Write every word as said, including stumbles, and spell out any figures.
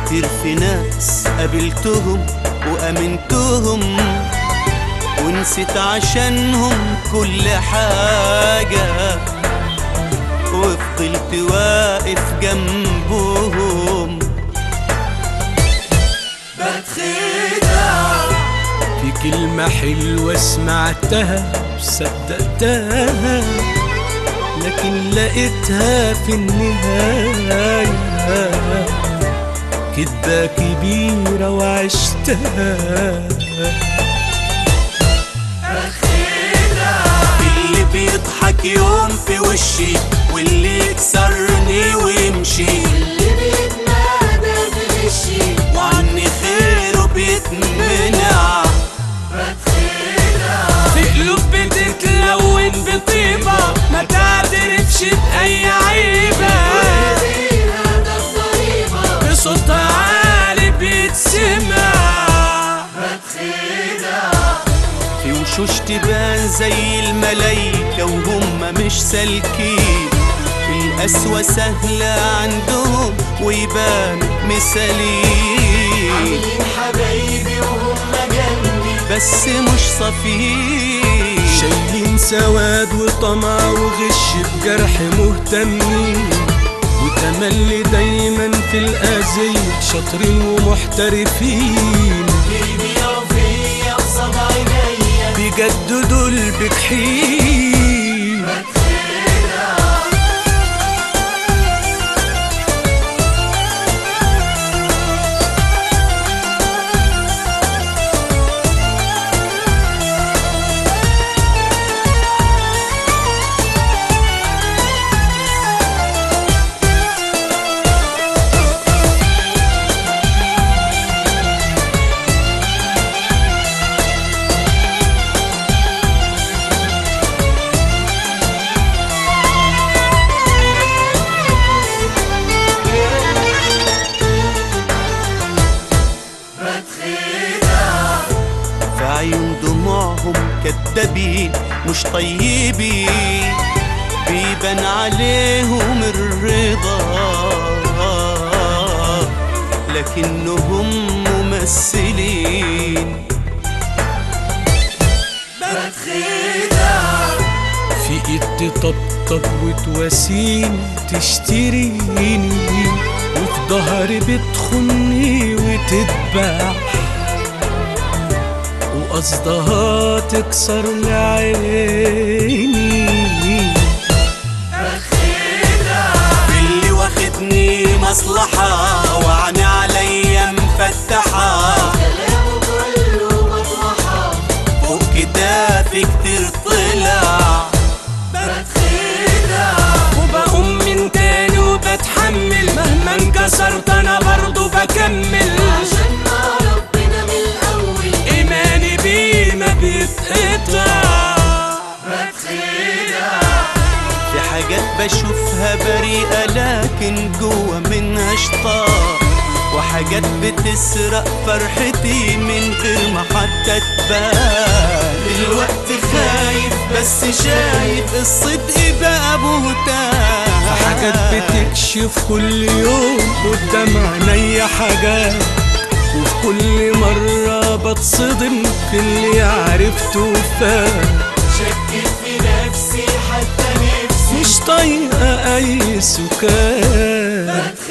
كتير في ناس قابلتهم وأمنتهم ونسيت عشانهم كل حاجة، وفضلت واقف جنبهم بتخدع في كلمة حلوة سمعتها وصدقتها، لكن لقيتها في النهاية كدبة كبيرة وعشتها. اللي بيضحك يوم في وشي واللي يكسرني ويمشي، اللي بيتنادى في وشي وعني خيره بيتمنع بتخدع في قلوب بتتلون بطيبة ما تعترفش بأي عيبة، هذا الطريقة بصوت عالي بيتسمع بتخدع في وشوش تبان زي الملايكة وهم مش سالكين، القسوة سهلة عندهم ويبان مثاليين، عاملين حبايبي وهم جنبي بس مش صفيين، شايلين سواد وطمع وغش بجرح مهتمين، وتملي دايما في الأذية شاطرين ومحترفين، بيبيعوا فيا قصاد عينيا بيجددوا البجحيم. في عيون دموعهم كدابين مش طيبين، بيبان عليهم الرضا لكنهم ممثلين بتخدع في ايد تطبطب وتواسيني تشتريني، وفي ظهري بتخني وتتباع، وقصدها تكسر عيني. اللي واخدني مصلحة وعني عليا مفتحة، كلامه كله مطرحة فوق كتافي كتير طلع بتخدع وبقوم من تاني وبتحمل مهما انكسرت انا برضو بكمل، عشان مع ربنا من الأول ايماني بيه ما بيتقطع بتخدع في حاجات بشوفها بريئة لكن جوا منها شطار، وحاجات بتسرق فرحتي من غير ما حتى تبان، دلوقتي خايف بس شايف الصدق بقى بهتان، حاجات بتكشف كل يوم قدام عينيا حاجات، وفي كل مرة بتصدم في اللي عرفته وفات، شكت في نفسي حتى نفسي مش طايقة أي سكات.